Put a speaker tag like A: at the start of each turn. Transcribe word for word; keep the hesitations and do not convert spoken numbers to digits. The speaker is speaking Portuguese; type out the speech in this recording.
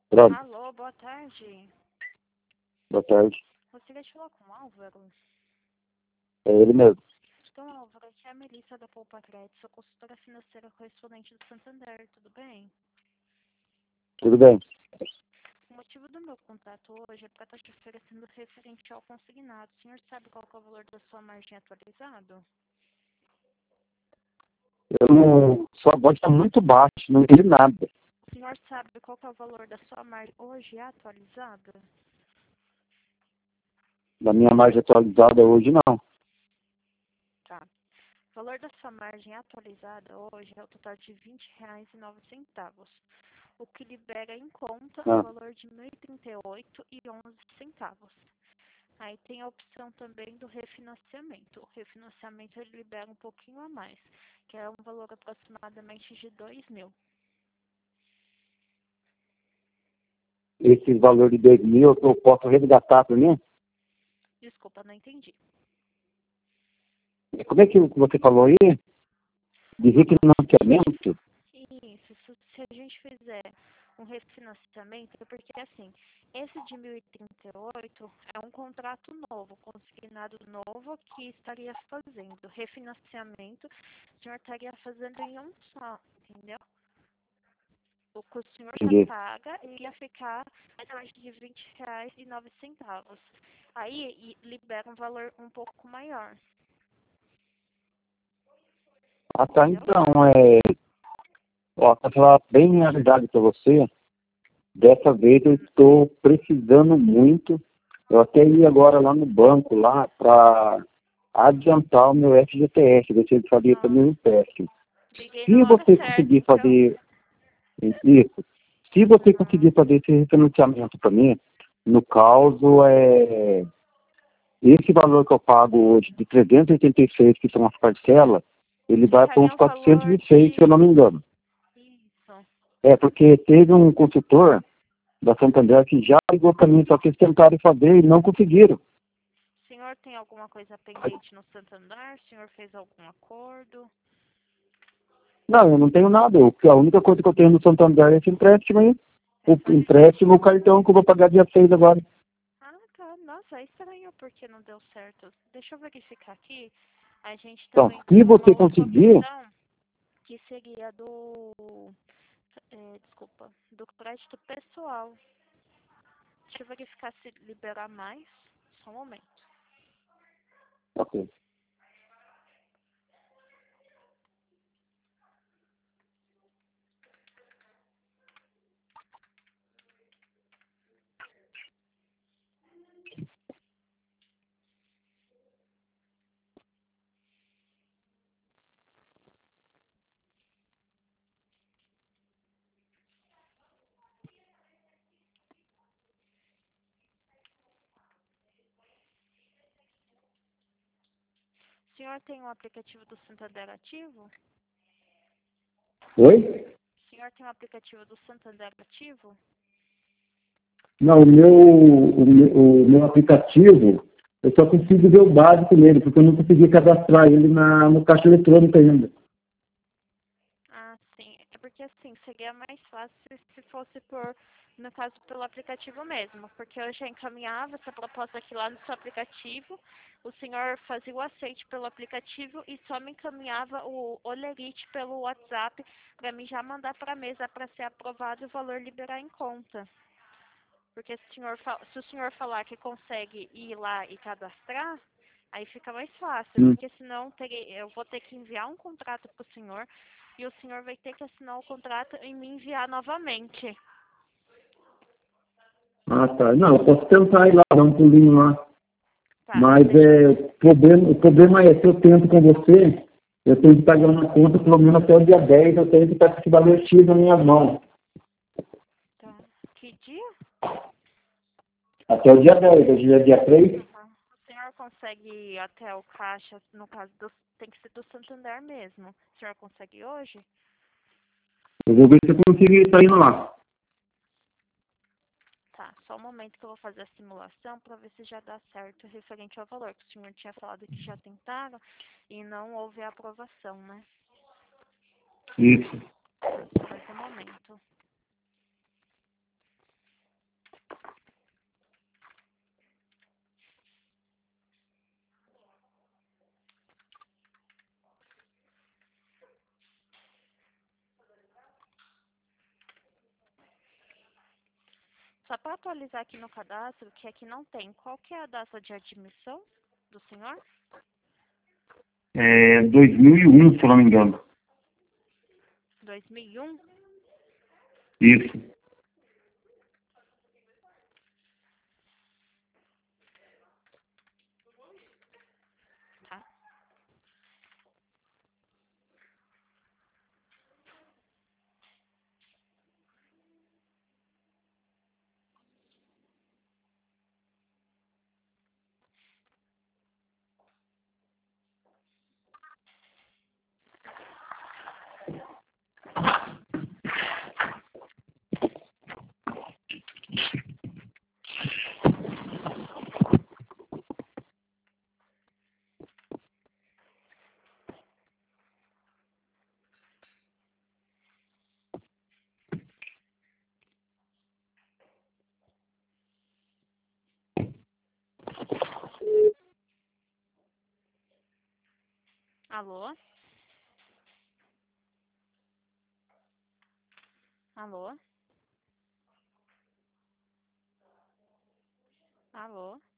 A: Pronto.
B: Alô, boa tarde.
A: Boa tarde.
B: Gostaria de falar com o Álvaro.
A: É ele mesmo.
B: Então, Álvaro, aqui é a Melissa da Poupa Crédito, sou consultora financeira correspondente do Santander, tudo bem?
A: Tudo bem?
B: O motivo do meu contato hoje é para estar te oferecendo referente ao consignado. O senhor sabe qual que é o valor da sua margem atualizado?
A: Eu não... Sua voz está muito baixa, não entendi nada.
B: O senhor sabe qual que é o valor da sua margem hoje atualizada?
A: Da minha margem atualizada hoje, não.
B: Tá. O valor da sua margem atualizada hoje é o total de vinte reais e nove centavos. O que libera em conta o
A: Ah,
B: valor de mil e trinta e oito reais e onze centavos. Aí tem a opção também do refinanciamento. O refinanciamento ele libera um pouquinho a mais, que é um valor aproximadamente de dois mil.
A: esse valor de dois mil eu posso resgatar para mim?
B: Desculpa, não entendi.
A: Como é que você falou aí? De refinanciamento?
B: Isso, se se a gente fizer um refinanciamento, é porque assim, esse de mil e trinta e oito é um contrato novo, consignado novo que estaria fazendo. Refinanciamento, o senhor estaria fazendo em um só, entendeu? O que o senhor já
A: Entendi.
B: paga, ele ia ficar mais ou menos de vinte reais e nove centavos. Aí e libera um valor um pouco maior,
A: Ah, tá.
B: entendeu?
A: Então, é... Ó, para falar bem a verdade para você, dessa vez eu estou precisando muito. Eu até ia agora lá no banco, lá, para adiantar o meu F G T S, ver se ele fazia também
B: Ah,
A: um empréstimo.
B: liguei na
A: Se
B: hora
A: você
B: certa,
A: conseguir
B: então.
A: fazer isso, se você
B: Uhum.
A: conseguir fazer esse refinanciamento para mim, no caso, é, esse valor que eu pago hoje, de trezentos e oitenta e seis, que são as parcelas, ele vai para uns
B: Ficaria um
A: quatrocentos
B: valor
A: e seis, se eu
B: de...
A: não me engano.
B: Isso.
A: É, porque teve um consultor da Santander que já ligou para mim, só que eles tentaram fazer e não conseguiram.
B: O senhor tem alguma coisa pendente no Santander? O senhor fez algum acordo?
A: Não, eu não tenho nada. O que- A única coisa que eu tenho no Santander é esse empréstimo aí. O
B: Essa
A: empréstimo, o
B: empréstimo?
A: cartão que eu vou pagar dia seis agora.
B: Ah, tá. Nossa, é estranho porque não deu certo. Deixa eu verificar aqui. A gente
A: Então,
B: também
A: se
B: tem uma
A: você
B: outra
A: conseguir,
B: opção que seria do... é, desculpa. Do crédito pessoal. Deixa eu verificar se liberar mais. Só um momento.
A: ok.
B: O senhor tem um aplicativo do Santander ativo?
A: Oi?
B: O senhor tem um aplicativo do Santander ativo?
A: Não, o meu, o meu, o meu aplicativo, eu só consigo ver o básico nele, porque eu não consegui cadastrar ele na, no caixa eletrônico ainda.
B: Ah, sim. É porque assim, seria mais fácil se fosse por, no caso, pelo aplicativo mesmo. Porque eu já encaminhava essa proposta aqui lá no seu aplicativo, o senhor fazia o aceite pelo aplicativo e só me encaminhava o olerite pelo WhatsApp para mim já mandar para a mesa para ser aprovado e o valor liberar em conta. Porque se o senhor, fa- se o senhor falar que consegue ir lá e cadastrar, aí fica mais fácil,
A: Hum.
B: porque senão terei, eu vou ter que enviar um contrato para o senhor e o senhor vai ter que assinar o contrato e me enviar novamente.
A: Ah, tá. Não, eu posso tentar ir lá, dar um pulinho lá.
B: Tá,
A: Mas
B: deixa eu...
A: é, o, problema, o problema é, se eu tento com você, eu tenho que pagar uma conta, pelo menos até o dia dez, eu tenho que estar com esse valor X na minha mão.
B: Tá. Que dia?
A: Até o dia dez, hoje é dia três.
B: Uhum. O senhor consegue ir até o caixa, no caso do... Tem que ser do Santander mesmo. O senhor consegue ir hoje?
A: Eu vou ver se eu consigo estar indo lá.
B: Tá, só um momento que eu vou fazer a simulação para ver se já dá certo referente ao valor, que o senhor tinha falado que já tentaram e não houve a aprovação, né?
A: Isso.
B: Só mais um momento. Só para atualizar aqui no cadastro, que aqui não tem. Qual que é a data de admissão do senhor?
A: É dois mil e um, se eu não me engano.
B: dois mil e um?
A: Isso.
B: Tá. Alô? Alô? Alô?